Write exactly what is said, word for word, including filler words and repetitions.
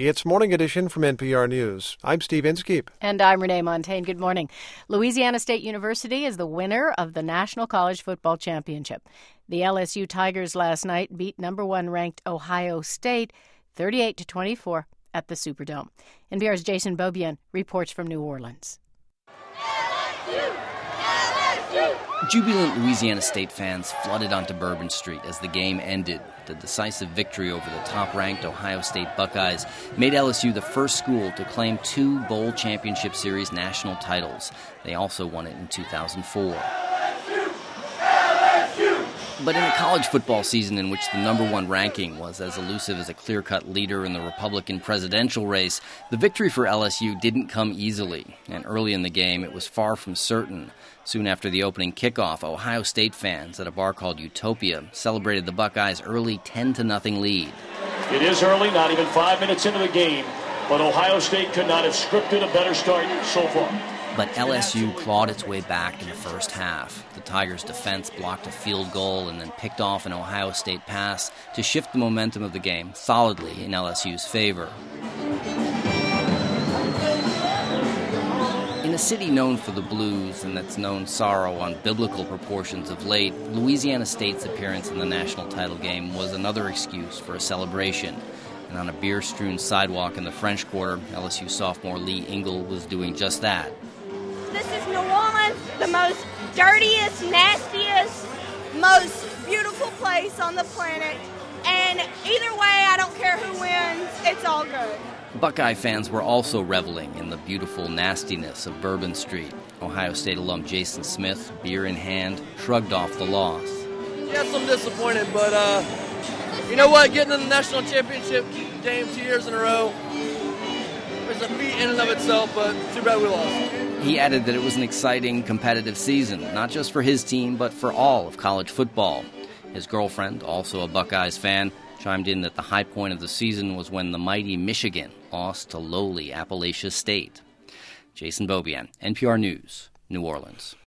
It's Morning Edition from N P R News. I'm Steve Inskeep. And I'm Renee Montaigne. Good morning. Louisiana State University is the winner of the National College Football Championship. The L S U Tigers last night beat number one ranked Ohio State thirty-eight to twenty-four at the Superdome. N P R's Jason Beaubien reports from New Orleans. L S U! L S U! Jubilant Louisiana State fans flooded onto Bourbon Street as the game ended. The decisive victory over the top-ranked Ohio State Buckeyes made L S U the first school to claim two Bowl Championship Series national titles. They also won it in two thousand four. But in a college football season in which the number one ranking was as elusive as a clear-cut leader in the Republican presidential race, the victory for L S U didn't come easily, and early in the game it was far from certain. Soon after the opening kickoff, Ohio State fans at a bar called Utopia celebrated the Buckeyes' early ten to nothing lead. It is early, not even five minutes into the game, but Ohio State could not have scripted a better start so far. But L S U clawed its way back in the first half. The Tigers' defense blocked a field goal and then picked off an Ohio State pass to shift the momentum of the game solidly in L S U's favor. In a city known for the blues and that's known sorrow on biblical proportions of late, Louisiana State's appearance in the national title game was another excuse for a celebration. And on a beer-strewn sidewalk in the French Quarter, L S U sophomore Lee Engle was doing just that. This is New Orleans, the most dirtiest, nastiest, most beautiful place on the planet. And either way, I don't care who wins, it's all good. Buckeye fans were also reveling in the beautiful nastiness of Bourbon Street. Ohio State alum Jason Smith, beer in hand, shrugged off the loss. Yes, I'm disappointed, but uh, you know what? Getting in the national championship game two years in a row is a feat in and of itself, but too bad we lost. He added that it was an exciting, competitive season, not just for his team, but for all of college football. His girlfriend, also a Buckeyes fan, chimed in that the high point of the season was when the mighty Michigan lost to lowly Appalachia State. Jason Beaubien, N P R News, New Orleans.